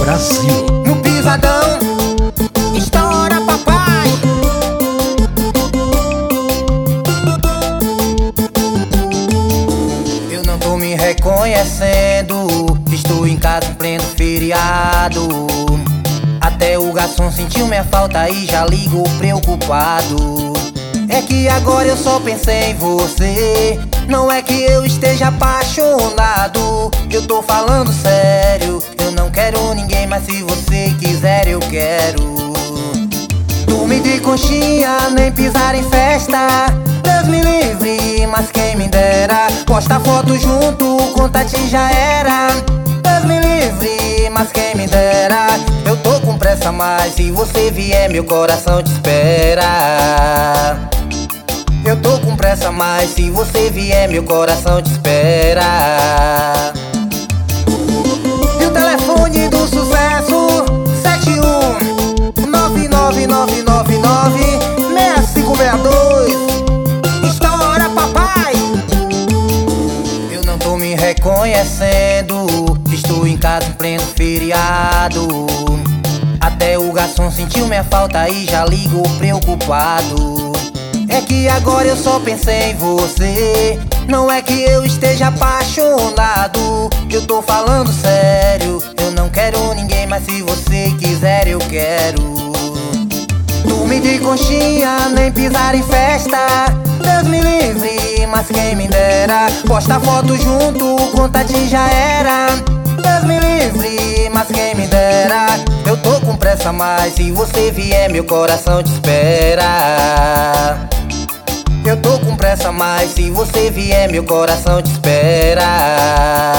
Brasil. No pisadão, estoura papai. Eu não tô me reconhecendo, estou em casa em pleno feriado. Até o garçom sentiu minha falta e já ligou preocupado. É que agora eu só pensei em você, não é que eu esteja apaixonado. Eu tô falando sério, eu não quero ninguém, mas se você quiser eu quero. Dormir de conchinha, nem pisar em festa, Deus me livre, mas quem me dera. Posta foto junto, contato já era, Deus me livre, mas quem me dera. Eu tô com pressa, mas se você vier meu coração te espera. Eu tô com pressa, mas se você vier meu coração te espera. E o telefone do sucesso 71-99999-6562. Estoura papai. Eu não tô me reconhecendo, estou em casa em pleno feriado. Até o garçom sentiu minha falta e já ligou preocupado. É que agora eu só pensei em você, não é que eu esteja apaixonado. Eu tô falando sério, eu não quero ninguém, mas se você quiser eu quero. Dormir de conchinha, nem pisar em festa, Deus me livre, mas quem me dera. Posta foto junto, contato já era, Deus me livre, mas quem me dera. Eu tô com pressa, mas se você vier meu coração te espera. Eu tô com pressa, mas se você vier meu coração te espera.